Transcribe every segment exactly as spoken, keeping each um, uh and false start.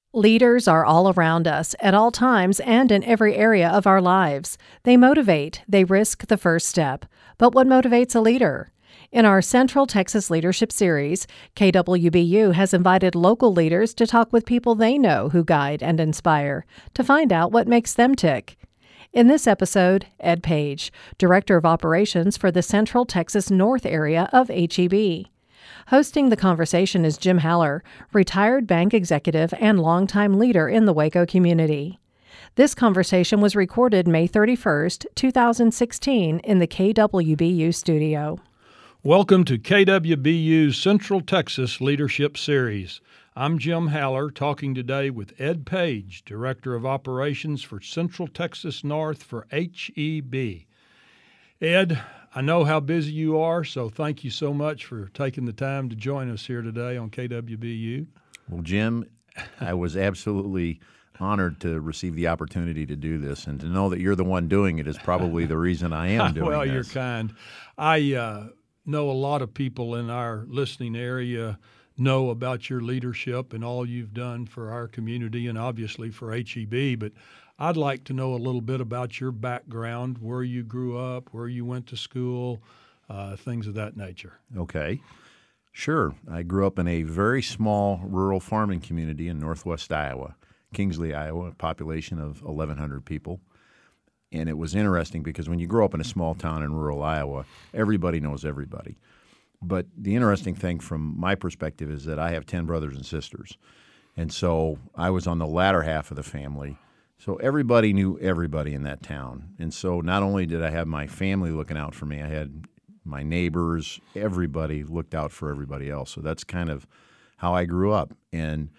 Leaders are all around us at all times and in every area of our lives. They motivate, they risk the first step. But what motivates a leader? In our Central Texas Leadership Series, K W B U has invited local leaders to talk with people they know who guide and inspire to find out what makes them tick. In this episode, Ed Page, Director of Operations for the Central Texas North area of H E B. Hosting the conversation is Jim Haller, retired bank executive and longtime leader in the Waco community. This conversation was recorded May thirty-first, two thousand sixteen in the K W B U studio. Welcome to K W B U's Central Texas Leadership Series. I'm Jim Haller, talking today with Ed Page, Director of Operations for Central Texas North for H E B. Ed, I know how busy you are, so thank you so much for taking the time to join us here today on K W B U. Well, Jim, I was absolutely honored to receive the opportunity to do this, and to know that you're the one doing it is probably the reason I am doing well, this. Well, you're kind. I uh, know a lot of people in our listening area know about your leadership and all you've done for our community and obviously for H E B, but I'd like to know a little bit about your background, where you grew up, where you went to school, uh, things of that nature. Okay. Sure. I grew up in a very small rural farming community in northwest Iowa, Kingsley, Iowa, a population of eleven hundred people. And it was interesting because when you grow up in a small town in rural Iowa, everybody knows everybody. But the interesting thing from my perspective is that I have ten brothers and sisters. And so I was on the latter half of the family. So everybody knew everybody in that town. And so not only did I have my family looking out for me, I had my neighbors, everybody looked out for everybody else. So that's kind of how I grew up. And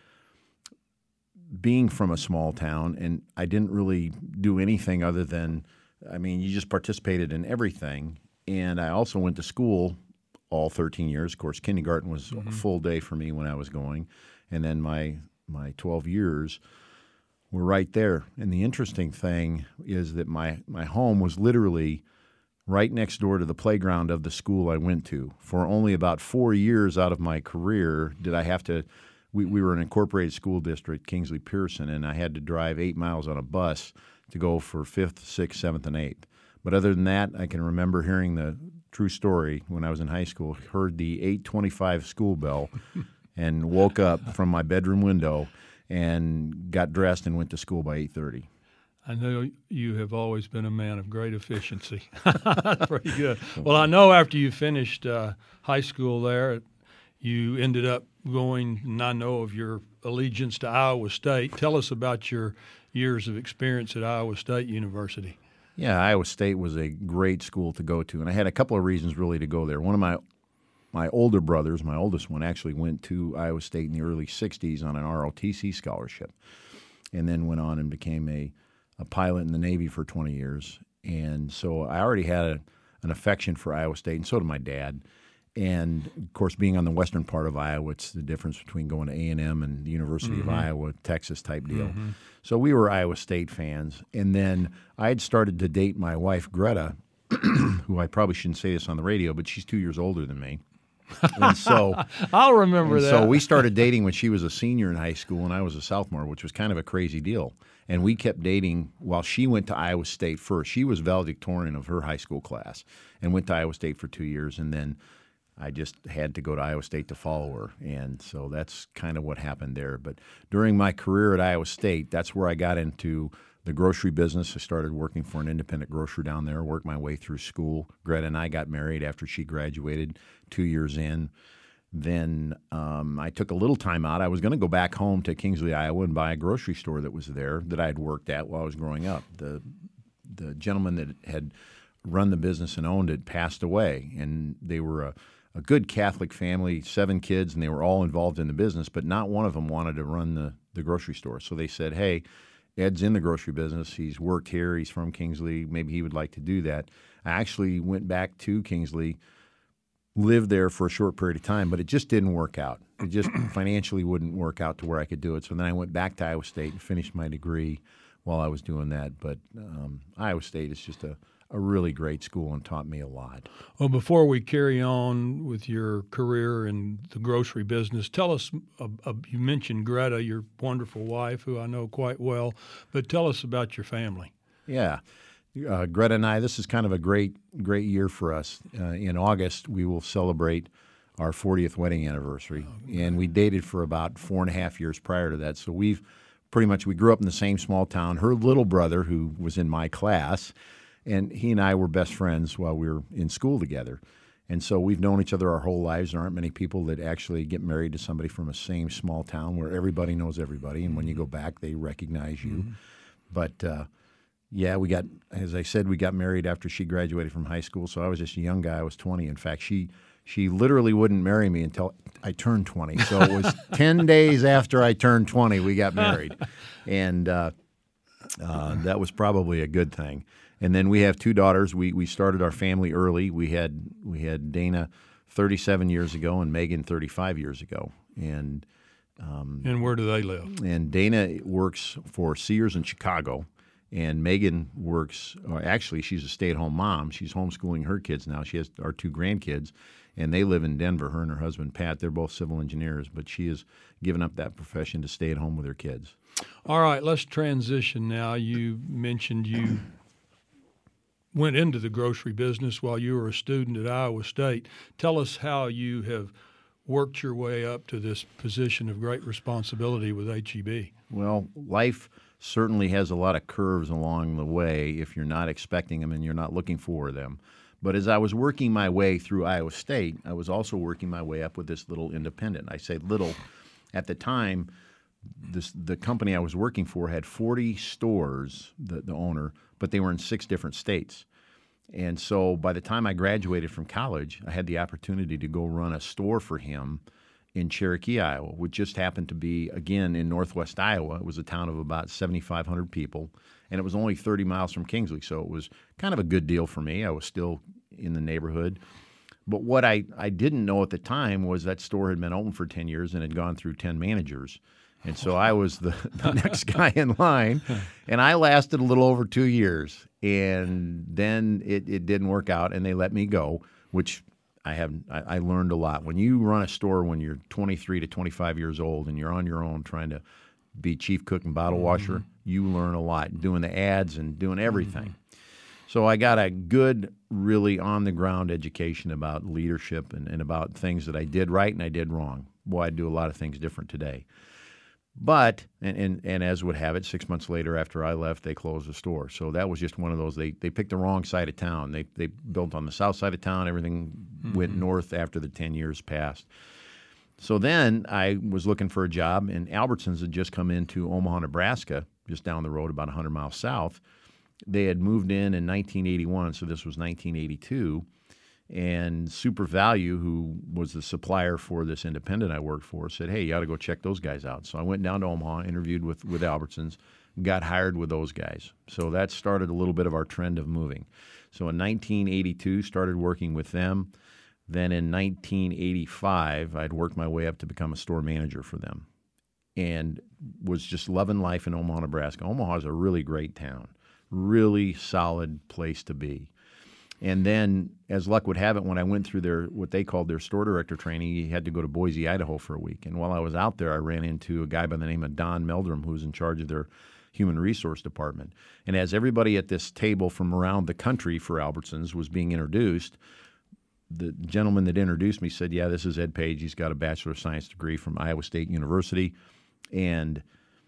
being from a small town, and I didn't really do anything other than, I mean, you just participated in everything. And I also went to school all thirteen years. Of course, kindergarten was mm-hmm. a full day for me when I was going. And then my my twelve years were right there. And the interesting thing is that my, my home was literally right next door to the playground of the school I went to. For only about four years out of my career did I have to, we, we were an incorporated school district, Kingsley Pearson, and I had to drive eight miles on a bus to go for fifth, sixth, seventh, and eighth. But other than that, I can remember hearing the true story when I was in high school, heard the eight twenty-five school bell and woke up from my bedroom window and got dressed and went to school by eight thirty. I know you have always been a man of great efficiency. That's pretty good. Well, I know after you finished uh, high school there, you ended up going, and I know of your allegiance to Iowa State. Tell us about your years of experience at Iowa State University. Yeah, Iowa State was a great school to go to, and I had a couple of reasons really to go there. One of my My older brothers, my oldest one, actually went to Iowa State in the early sixties on an R O T C scholarship, and then went on and became a, a pilot in the Navy for twenty years. And so I already had a, an affection for Iowa State, and so did my dad. And, of course, being on the western part of Iowa, it's the difference between going to A and M and the University mm-hmm. of Iowa, Texas type deal. Mm-hmm. So we were Iowa State fans. And then I had started to date my wife, Greta, who I probably shouldn't say this on the radio, but she's two years older than me. And so I'll remember and that. So we started dating when she was a senior in high school and I was a sophomore, which was kind of a crazy deal. And we kept dating while she went to Iowa State first. She was valedictorian of her high school class and went to Iowa State for two years. And then I just had to go to Iowa State to follow her. And so that's kind of what happened there. But during my career at Iowa State, that's where I got into the grocery business. I started working for an independent grocer down there, worked my way through school. Greta and I got married after she graduated two years in. Then um, I took a little time out. I was going to go back home to Kingsley, Iowa, and buy a grocery store that was there that I had worked at while I was growing up. The the gentleman that had run the business and owned it passed away, and they were a, a good Catholic family, seven kids, and they were all involved in the business, but not one of them wanted to run the, the grocery store. So they said, hey, Ed's in the grocery business. He's worked here. He's from Kingsley. Maybe he would like to do that. I actually went back to Kingsley, lived there for a short period of time, but it just didn't work out. It just financially wouldn't work out to where I could do it. So then I went back to Iowa State and finished my degree while I was doing that. But um, Iowa State is just a, a really great school and taught me a lot. Well, before we carry on with your career in the grocery business, tell us, uh, uh, you mentioned Greta, your wonderful wife, who I know quite well, but tell us about your family. Yeah. Uh, Greta and I, this is kind of a great, great year for us. Uh, in August, we will celebrate our fortieth wedding anniversary, oh, and we dated for about four and a half years prior to that. So we've pretty much, we grew up in the same small town. Her little brother, who was in my class, and he and I were best friends while we were in school together. And so we've known each other our whole lives. There aren't many people that actually get married to somebody from a same small town where everybody knows everybody, and when you go back, they recognize you. Mm-hmm. But uh, yeah, we got, as I said, we got married after she graduated from high school. So I was just a young guy. I was twenty. In fact, she she literally wouldn't marry me until I turned twenty. So it was ten days after I turned twenty, we got married. And uh, uh, that was probably a good thing. And then we have two daughters. We we started our family early. We had we had Dana thirty-seven years ago and Megan thirty-five years ago. And um, and where do they live? And Dana works for Sears in Chicago, and Megan works. Or actually, she's a stay-at-home mom. She's homeschooling her kids now. She has our two grandkids, and they live in Denver. Her and her husband Pat. They're both civil engineers, but she has given up that profession to stay at home with her kids. All right, let's transition now. You mentioned you went into the grocery business while you were a student at Iowa State. Tell us how you have worked your way up to this position of great responsibility with H E B. Well, life certainly has a lot of curves along the way if you're not expecting them and you're not looking for them. But as I was working my way through Iowa State, I was also working my way up with this little independent. I say little. At the time, this, the company I was working for had forty stores, the, the owner, but they were in six different states. And so by the time I graduated from college, I had the opportunity to go run a store for him in Cherokee, Iowa, which just happened to be, again, in northwest Iowa. It was a town of about seventy-five hundred people, and it was only thirty miles from Kingsley, so it was kind of a good deal for me. I was still in the neighborhood. But what I, I didn't know at the time was that store had been open for ten years and had gone through ten managers. And so I was the, the next guy in line, and I lasted a little over two years. And then it, it didn't work out, and they let me go, which I have I, I learned a lot. When you run a store when you're twenty-three to twenty-five years old and you're on your own trying to be chief cook and bottle washer, mm-hmm. you learn a lot, doing the ads and doing everything. Mm-hmm. So I got a good, really on-the-ground education about leadership and, and about things that I did right and I did wrong. Boy, I do a lot of things different today. But, and, and, and as would have it, six months later after I left, they closed the store. So that was just one of those, they they picked the wrong side of town. They they built on the south side of town. Everything mm-hmm. went north after the ten years passed. So then I was looking for a job, and Albertsons had just come into Omaha, Nebraska, just down the road about one hundred miles south. They had moved in in nineteen eighty-one, so this was nineteen eighty-two. And Super Value, who was the supplier for this independent I worked for, said, hey, you ought to go check those guys out. So I went down to Omaha, interviewed with, with Albertsons, got hired with those guys. So that started a little bit of our trend of moving. So in nineteen eighty-two, started working with them. Then in nineteen eighty-five, I'd worked my way up to become a store manager for them and was just loving life in Omaha, Nebraska. Omaha is a really great town, really solid place to be. And then, as luck would have it, when I went through their what they called their store director training, he had to go to Boise, Idaho for a week. And while I was out there, I ran into a guy by the name of Don Meldrum, who was in charge of their human resource department. And as everybody at this table from around the country for Albertsons was being introduced, the gentleman that introduced me said, yeah, this is Ed Page. He's got a Bachelor of Science degree from Iowa State University. And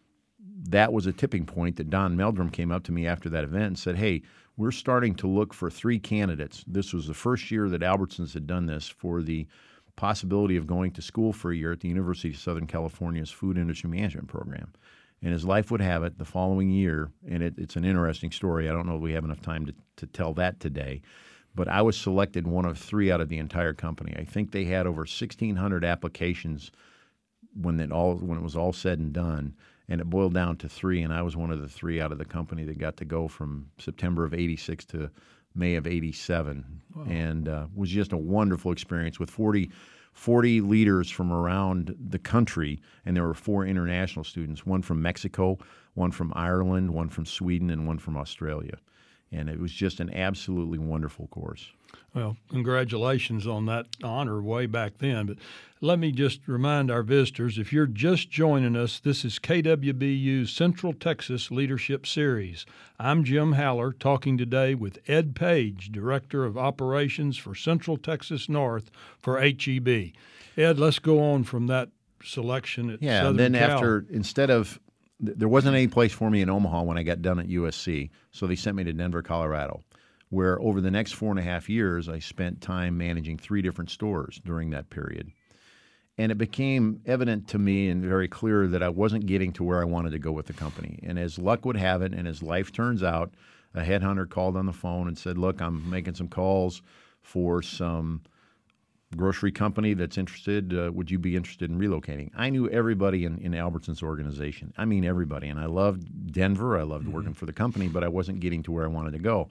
that was a tipping point that Don Meldrum came up to me after that event and said, hey, we're starting to look for three candidates. This was the first year that Albertsons had done this for the possibility of going to school for a year at the University of Southern California's Food Industry Management Program. And as life would have it, the following year, and it, it's an interesting story. I don't know if we have enough time to, to tell that today, but I was selected one of three out of the entire company. I think they had over sixteen hundred applications when it all when it was all said and done. And it boiled down to three, and I was one of the three out of the company that got to go from September of eighty-six to May of eighty-seven. Wow. And uh, was just a wonderful experience with forty, forty leaders from around the country, and there were four international students, one from Mexico, one from Ireland, one from Sweden, and one from Australia. And it was just an absolutely wonderful course. Well, congratulations on that honor way back then. But let me just remind our visitors, if you're just joining us, this is K W B U's Central Texas Leadership Series. I'm Jim Haller, talking today with Ed Page, Director of Operations for Central Texas North for H E B. Ed, let's go on from that selection at yeah, Southern then Cal. after, instead of, there wasn't any place for me in Omaha when I got done at U S C, so they sent me to Denver, Colorado, where over the next four and a half years, I spent time managing three different stores during that period. And it became evident to me and very clear that I wasn't getting to where I wanted to go with the company. And as luck would have it, and as life turns out, a headhunter called on the phone and said, look, I'm making some calls for some grocery company that's interested. Uh, would you be interested in relocating? I knew everybody in, in Albertson's organization. I mean, everybody. And I loved Denver. I loved mm-hmm. working for the company, but I wasn't getting to where I wanted to go.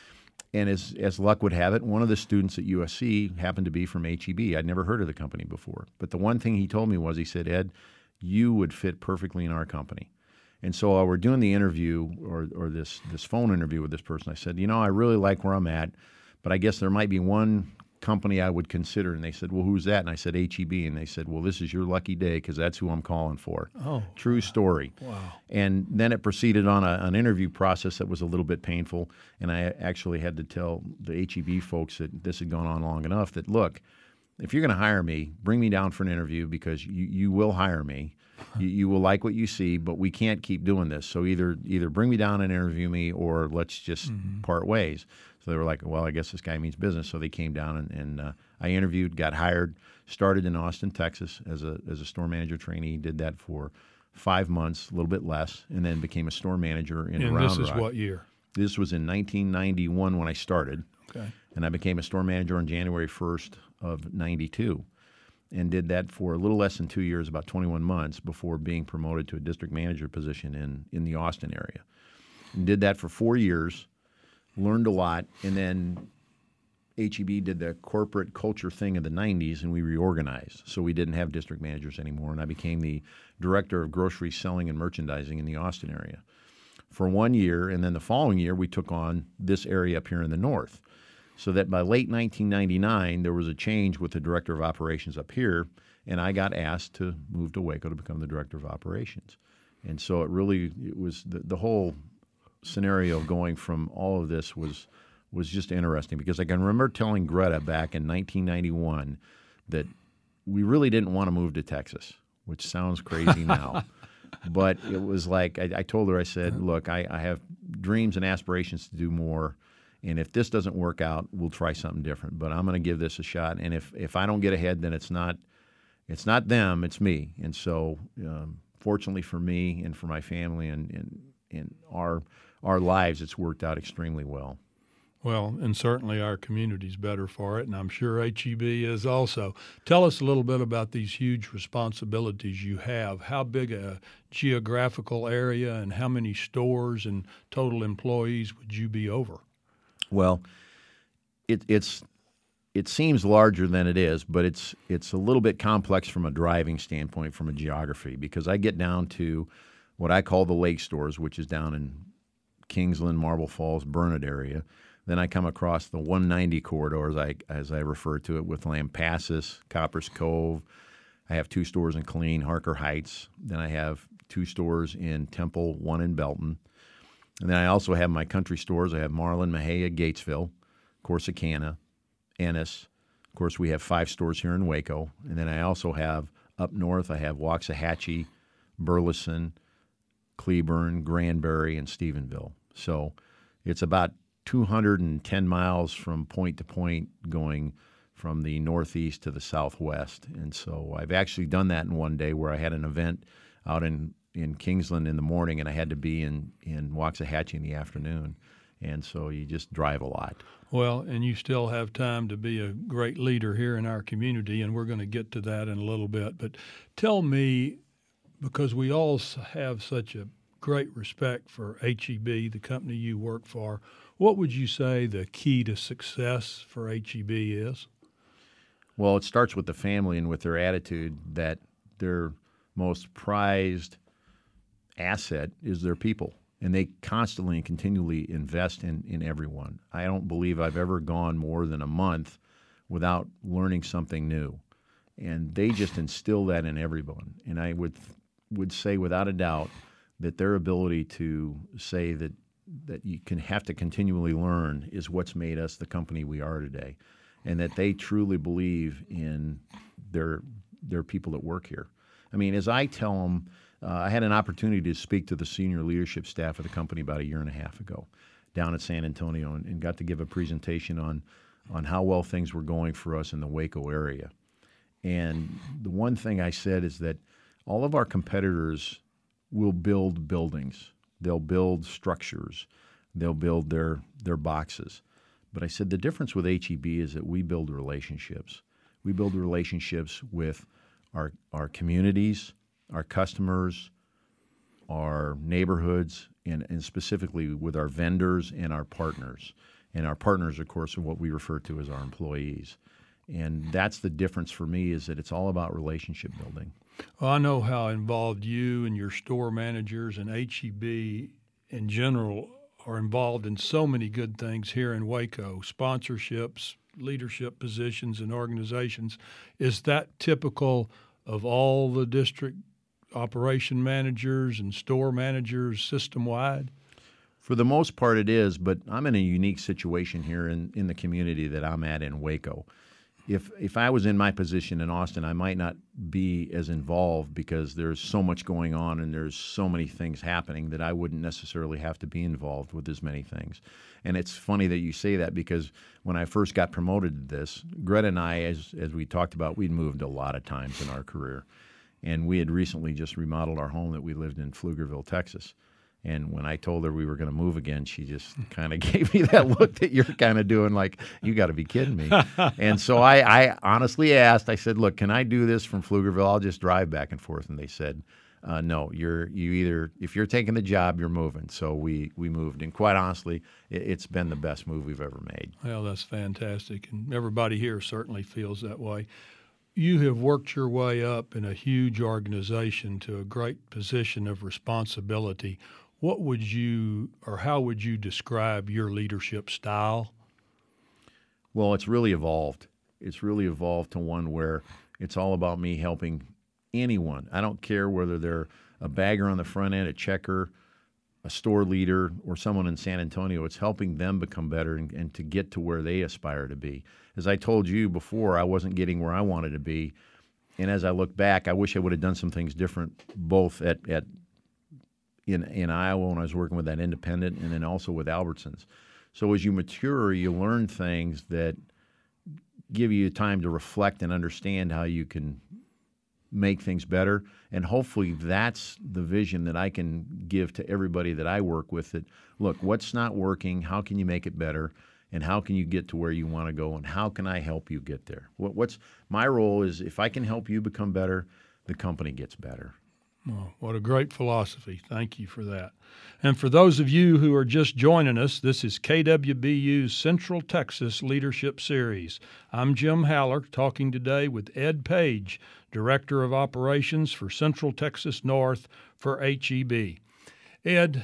And as, as luck would have it, one of the students at U S C happened to be from H E B. I'd never heard of the company before. But the one thing he told me was, he said, Ed, you would fit perfectly in our company. And so while we're doing the interview or, or this, this phone interview with this person, I said, you know, I really like where I'm at, but I guess there might be one company I would consider. And they said, well, who's that? And I said, H E B. And they said, well, this is your lucky day because that's who I'm calling for. Oh, true story. Wow. And then it proceeded on a, an interview process that was a little bit painful. And I actually had to tell the H E B folks that this had gone on long enough that, look, if you're going to hire me, bring me down for an interview because you, you will hire me. You, you will like what you see, but we can't keep doing this. So either either bring me down and interview me or let's just mm-hmm. part ways. So they were like, well, I guess this guy means business. So they came down and, and uh, I interviewed, got hired, started in Austin, Texas as a as a store manager trainee, did that for five months, a little bit less, and then became a store manager in and Round this is Rock. what year? This was in nineteen ninety-one when I started. Okay. And I became a store manager on January first of ninety-two and did that for a little less than two years, about twenty-one months, before being promoted to a district manager position in, in the Austin area. And did that for four years. Learned a lot, and then H E B did the corporate culture thing in the nineties, and we reorganized. So we didn't have district managers anymore, and I became the director of grocery selling and merchandising in the Austin area for one year, and then the following year we took on this area up here in the north. So that by late nineteen ninety-nine, there was a change with the director of operations up here, and I got asked to move to Waco to become the director of operations. And so it really, it was the, the whole scenario going from all of this was was just interesting because I can remember telling Greta back in nineteen ninety-one that we really didn't want to move to Texas, which sounds crazy now. But it was like, I, I told her, I said, look, I, I have dreams and aspirations to do more, and if this doesn't work out, we'll try something different. But I'm going to give this a shot, and if, if I don't get ahead, then it's not it's not them, it's me. And so um, fortunately for me and for my family and, and, and our our lives, it's worked out extremely well. Well, and certainly our community's better for it, and I'm sure H E B is also. Tell us a little bit about these huge responsibilities you have. How big a geographical area and how many stores and total employees would you be over? Well, it, it's it seems larger than it is, but it's it's a little bit complex from a driving standpoint, from a geography, because I get down to what I call the lake stores, which is down in Kingsland, Marble Falls, Burnett area. Then I come across the one ninety corridor, as I, as I refer to it, with Lampasas, Coppers Cove. I have two stores in Killeen, Harker Heights. Then I have two stores in Temple, one in Belton. And then I also have my country stores. I have Marlin, Mejia, Gatesville, Corsicana, Ennis. Of course, we have five stores here in Waco. And then I also have up north, I have Waxahachie, Burleson, Cleburne, Granbury, and Stephenville. So it's about two hundred ten miles from point to point going from the northeast to the southwest. And so I've actually done that in one day where I had an event out in, in Kingsland in the morning and I had to be in, in Waxahachie in the afternoon. And so you just drive a lot. Well, and you still have time to be a great leader here in our community, and we're going to get to that in a little bit. But tell me, because we all have such a great respect for H E B, the company you work for, what would you say the key to success for H E B is? Well, it starts with the family and with their attitude that their most prized asset is their people. And they constantly and continually invest in, in everyone. I don't believe I've ever gone more than a month without learning something new. And they just instill that in everyone. And I would would say without a doubt that their ability to say that that you can have to continually learn is what's made us the company we are today. And that they truly believe in their their people that work here. I mean, as I tell them, uh, I had an opportunity to speak to the senior leadership staff of the company about a year and a half ago down at San Antonio and, and got to give a presentation on, on how well things were going for us in the Waco area. And the one thing I said is that all of our competitors will build buildings. They'll build structures. They'll build their, their boxes. But I said the difference with H E B is that we build relationships. We build relationships with our our communities, our customers, our neighborhoods, and, and specifically with our vendors and our partners. And our partners, of course, are what we refer to as our employees. And that's the difference for me, is that it's all about relationship building. Well, I know how involved you and your store managers and H E B in general are involved in so many good things here in Waco, sponsorships, leadership positions and organizations. Is that typical of all the district operation managers and store managers system-wide? For the most part it is, but I'm in a unique situation here in, in the community that I'm at in Waco. If if I was in my position in Austin, I might not be as involved because there's so much going on and there's so many things happening that I wouldn't necessarily have to be involved with as many things. And it's funny that you say that because when I first got promoted to this, Greta and I, as as we talked about, we'd moved a lot of times in our career. And we had recently just remodeled our home that we lived in Pflugerville, Texas. And when I told her we were going to move again, she just kind of gave me that look that you're kind of doing like, you got to be kidding me. And so I, I honestly asked, I said, look, can I do this from Pflugerville? I'll just drive back and forth. And they said, uh, no, you're you either, if you're taking the job, you're moving. So we, we moved. And quite honestly, it, it's been the best move we've ever made. Well, that's fantastic. And everybody here certainly feels that way. You have worked your way up in a huge organization to a great position of responsibility. What would you, or how would you describe your leadership style? Well, it's really evolved. It's really evolved to one where it's all about me helping anyone. I don't care whether they're a bagger on the front end, a checker, a store leader, or someone in San Antonio. It's helping them become better and, and to get to where they aspire to be. As I told you before, I wasn't getting where I wanted to be. And as I look back, I wish I would have done some things different, both at, at in, in Iowa when I was working with that independent and then also with Albertsons. So as you mature, you learn things that give you time to reflect and understand how you can make things better. And hopefully that's the vision that I can give to everybody that I work with, that, look, what's not working, how can you make it better, and how can you get to where you want to go, and how can I help you get there? What, what's my role is if I can help you become better, the company gets better. Oh, what a great philosophy. Thank you for that. And for those of you who are just joining us, this is K W B U's Central Texas Leadership Series. I'm Jim Haller, talking today with Ed Page, Director of Operations for Central Texas North for H E B. Ed,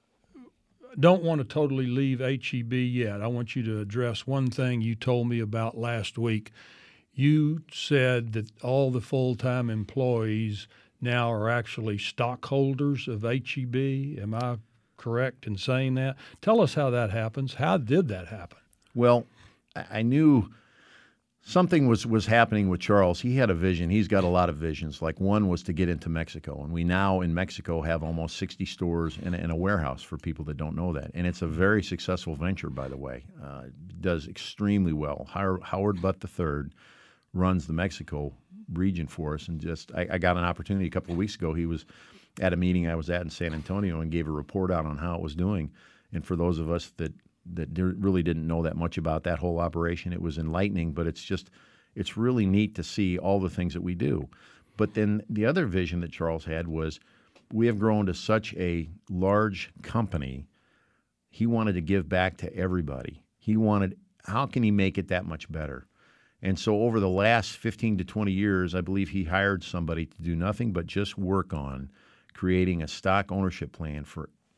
don't want to totally leave H E B yet. I want you to address one thing you told me about last week. You said that all the full-time employees now are actually stockholders of H E B. Am I correct in saying that? Tell us how that happens. How did that happen? Well, I knew something was, was happening with Charles. He had a vision. He's got a lot of visions. Like one was to get into Mexico. And we now in Mexico have almost sixty stores and, and a warehouse for people that don't know that. And it's a very successful venture, by the way. Uh, does extremely well. Howard Butt the third runs the Mexico region for us, and just I, I got an opportunity a couple of weeks ago. He was at a meeting I was at in San Antonio and gave a report out on how it was doing. And for those of us that that really didn't know that much about that whole operation, it was enlightening. But it's just it's really neat to see all the things that we do. But then the other vision that Charles had was we have grown to such a large company. He wanted to give back to everybody. He wanted, how can he make it that much better? And so over the last fifteen to twenty years, I believe he hired somebody to do nothing but just work on creating a stock ownership plan for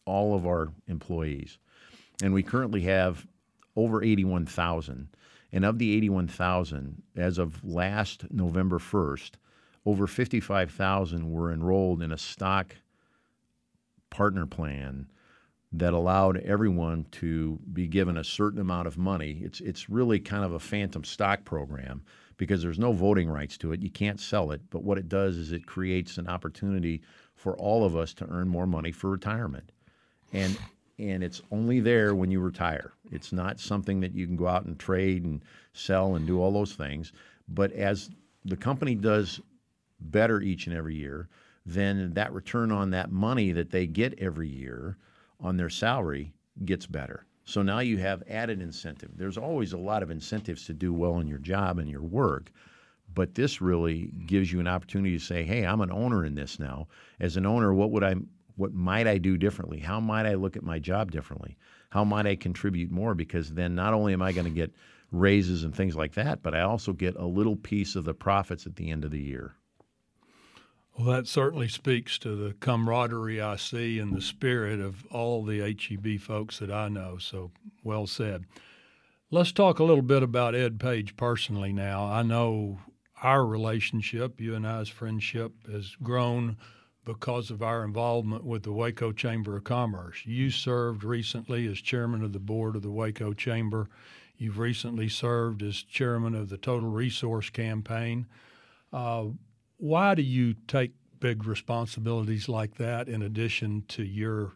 all of our employees. And we currently have over eighty-one thousand. And of the eighty-one thousand, as of last November first, over fifty-five thousand were enrolled in a stock partner plan that allowed everyone to be given a certain amount of money. It's it's really kind of a phantom stock program because there's no voting rights to it. You can't sell it. But what it does is it creates an opportunity for all of us to earn more money for retirement. And and it's only there when you retire. It's not something that you can go out and trade and sell and do all those things. But as the company does better each and every year, then that return on that money that they get every year on their salary gets better. So now you have added incentive. There's always a lot of incentives to do well in your job and your work, but this really gives you an opportunity to say, hey, I'm an owner in this now. As an owner, what would I, what might I do differently? How might I look at my job differently? How might I contribute more? Because then not only am I going to get raises and things like that, but I also get a little piece of the profits at the end of the year. Well, that certainly speaks to the camaraderie I see and the spirit of all the H E B folks that I know. So well said. Let's talk a little bit about Ed Page personally now. I know our relationship, you and I's friendship, has grown because of our involvement with the Waco Chamber of Commerce. You served recently as chairman of the board of the Waco Chamber. You've recently served as chairman of the Total Resource Campaign. Uh, Why do you take big responsibilities like that in addition to your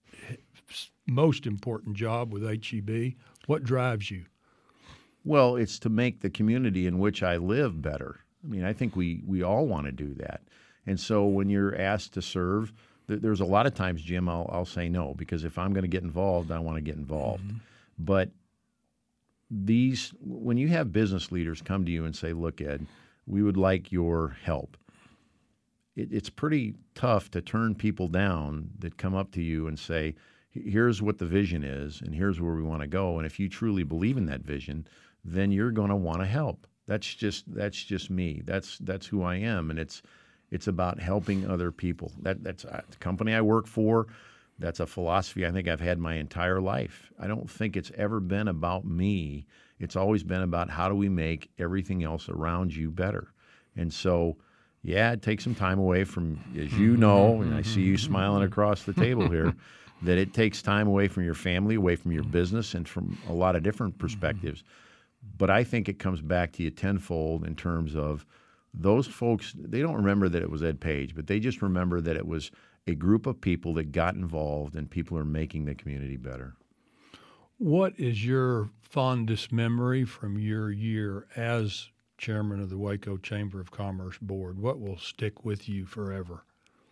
most important job with H E B? What drives you? Well, it's to make the community in which I live better. I mean, I think we, we all want to do that. And so when you're asked to serve, th- there's a lot of times, Jim, I'll, I'll say no, because if I'm going to get involved, I want to get involved. Mm-hmm. But these, when you have business leaders come to you and say, look, Ed, we would like your help. It, it's pretty tough to turn people down that come up to you and say, here's what the vision is and here's where we want to go. And if you truly believe in that vision, then you're going to want to help. That's just that's just me. That's that's who I am, and it's it's about helping other people. That that's uh, the company I work for. That's a philosophy I think I've had my entire life. I don't think it's ever been about me. It's always been about how do we make everything else around you better. And so, yeah, it takes some time away from, as you know, and I see you smiling across the table here, that it takes time away from your family, away from your business, and from a lot of different perspectives. But I think it comes back to you tenfold in terms of those folks, they don't remember that it was Ed Page, but they just remember that it was a group of people that got involved and people are making the community better. What is your fondest memory from your year as chairman of the Waco Chamber of Commerce Board? What will stick with you forever?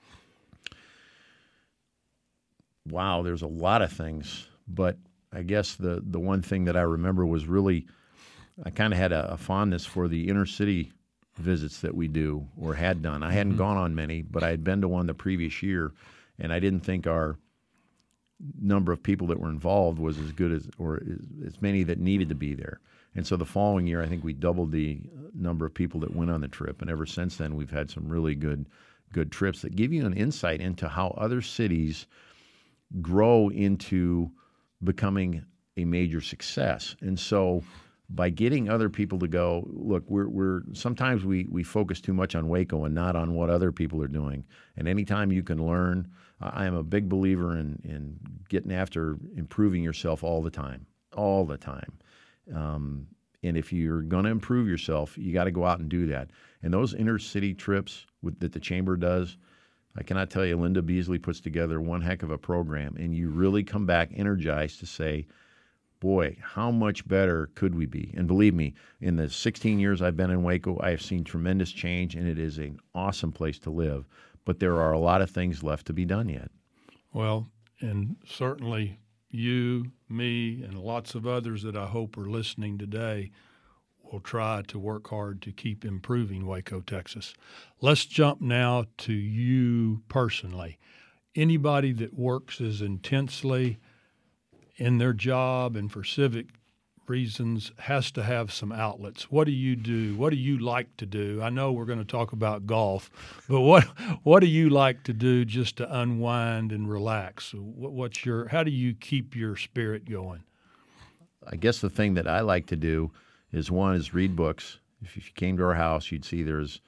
Wow, there's a lot of things, but I guess the, the one thing that I remember was really, I kind of had a, a fondness for the inner city visits that we do or had done. I hadn't mm-hmm. gone on many, but I had been to one the previous year, and I didn't think our number of people that were involved was as good as, or as many that needed to be there. And so the following year, I think we doubled the number of people that went on the trip, and ever since then, we've had some really good, good trips that give you an insight into how other cities grow into becoming a major success. And so by getting other people to go, look, we're we're sometimes we we focus too much on Waco and not on what other people are doing. And anytime you can learn, I am a big believer in in getting after improving yourself all the time, all the time. Um, and if you're going to improve yourself, you got to go out and do that. And those inner city trips with, that the chamber does, I cannot tell you, Linda Beasley puts together one heck of a program, and you really come back energized to say, boy, how much better could we be? And believe me, in the sixteen years I've been in Waco, I have seen tremendous change, and it is an awesome place to live. But there are a lot of things left to be done yet. Well, and certainly you, me, and lots of others that I hope are listening today will try to work hard to keep improving Waco, Texas. Let's jump now to you personally. Anybody that works as intensely in their job and for civic reasons, has to have some outlets. What do you do? What do you like to do? I know we're going to talk about golf, but what what do you like to do just to unwind and relax? What, what's your how do you keep your spirit going? I guess the thing that I like to do is one is read books. If you came to our house, you'd see there's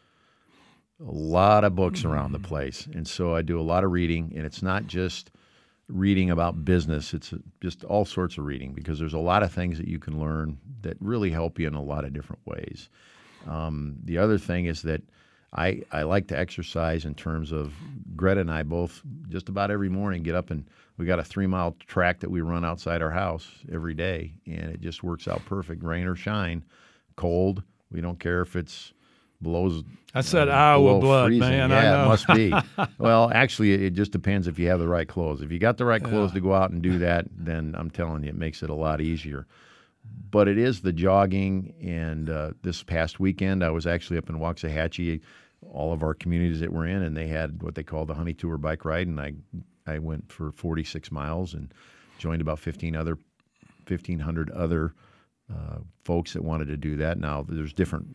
a lot of books around the place. And so I do a lot of reading, and it's not just reading about business. It's just all sorts of reading, because there's a lot of things that you can learn that really help you in a lot of different ways. Um, the other thing is that I, I like to exercise in terms of Greta and I both just about every morning get up, and we got a three-mile track that we run outside our house every day, and it just works out perfect, rain or shine, cold. We don't care if it's below. I said uh, Iowa blood, freezing. man. Yeah, I know. It must be. Well, actually, it just depends if you have the right clothes. If you got the right clothes yeah. to go out and do that, then I'm telling you, it makes it a lot easier. But it is the jogging, and uh, this past weekend, I was actually up in Waxahachie, all of our communities that we're in, and they had what they call the Honey Tour bike ride, and I I went for forty-six miles and joined about fifteen other, fifteen hundred other uh, folks that wanted to do that. Now, there's different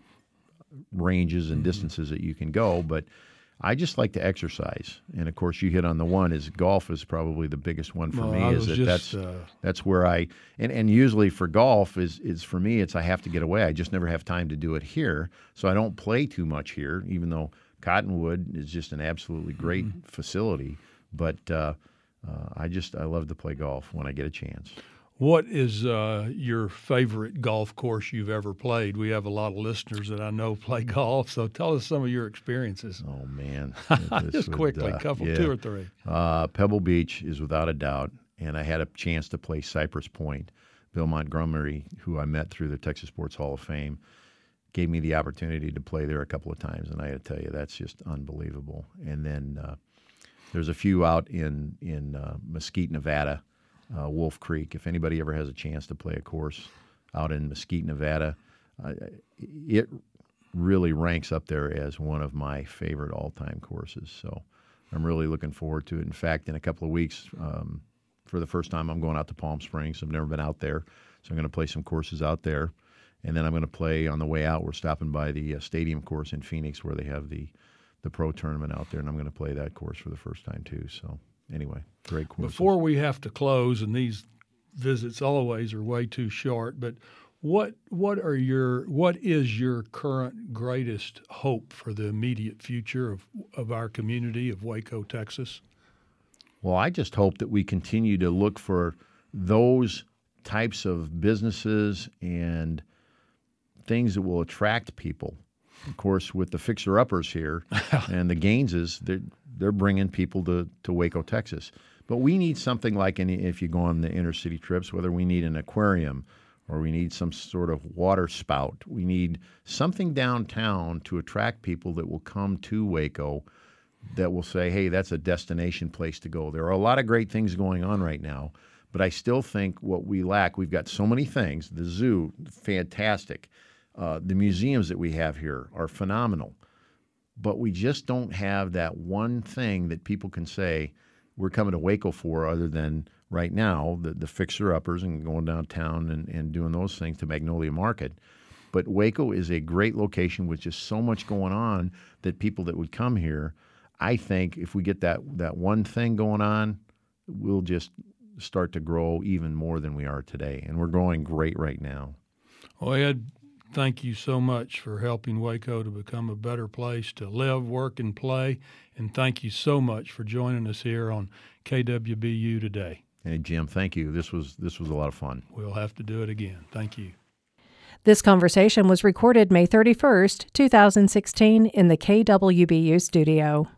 ranges and distances that you can go, but I just like to exercise. And of course, you hit on the one is golf is probably the biggest one for well, me. I Is was that just, that's uh, that's where I and, and usually for golf is is for me it's I have to get away. I just never have time to do it here, so I don't play too much here. Even though Cottonwood is just an absolutely great mm-hmm. facility, but uh, uh, I just I love to play golf when I get a chance. What is uh, your favorite golf course you've ever played? We have a lot of listeners that I know play golf, so tell us some of your experiences. Oh, man. Just would, quickly, a uh, couple, yeah. two or three. Uh, Pebble Beach is without a doubt, and I had a chance to play Cypress Point. Bill Montgomery, who I met through the Texas Sports Hall of Fame, gave me the opportunity to play there a couple of times, and I got to tell you, that's just unbelievable. And then uh, there's a few out in, in uh, Mesquite, Nevada, Uh, Wolf Creek. If anybody ever has a chance to play a course out in Mesquite, Nevada, uh, it really ranks up there as one of my favorite all-time courses. So I'm really looking forward to it. In fact, in a couple of weeks, um, for the first time, I'm going out to Palm Springs. I've never been out there, so I'm going to play some courses out there. And then I'm going to play on the way out. We're stopping by the uh, stadium course in Phoenix where they have the, the pro tournament out there, and I'm going to play that course for the first time too. So anyway, great courses. Before we have to close, and these visits always are way too short, but what what are your what is your current greatest hope for the immediate future of of our community of Waco, Texas? Well, I just hope that we continue to look for those types of businesses and things that will attract people. Of course, with the fixer-uppers here and the Gaineses, they're, they're bringing people to, to Waco, Texas. But we need something like any, if you go on the inner-city trips, whether we need an aquarium or we need some sort of water spout. We need something downtown to attract people that will come to Waco that will say, hey, that's a destination place to go. There are a lot of great things going on right now, but I still think what we lack, we've got so many things. The zoo, fantastic. Uh, the museums that we have here are phenomenal, but we just don't have that one thing that people can say we're coming to Waco for, other than right now the, the fixer-uppers and going downtown and, and doing those things to Magnolia Market. But Waco is a great location with just so much going on that people that would come here, I think if we get that, that one thing going on, we'll just start to grow even more than we are today. And we're growing great right now. Well, Ed, thank you so much for helping Waco to become a better place to live, work, and play. And thank you so much for joining us here on K W B U today. Hey, Jim, thank you. This was this was a lot of fun. We'll have to do it again. Thank you. This conversation was recorded May thirty-first, two thousand sixteen in the K W B U studio.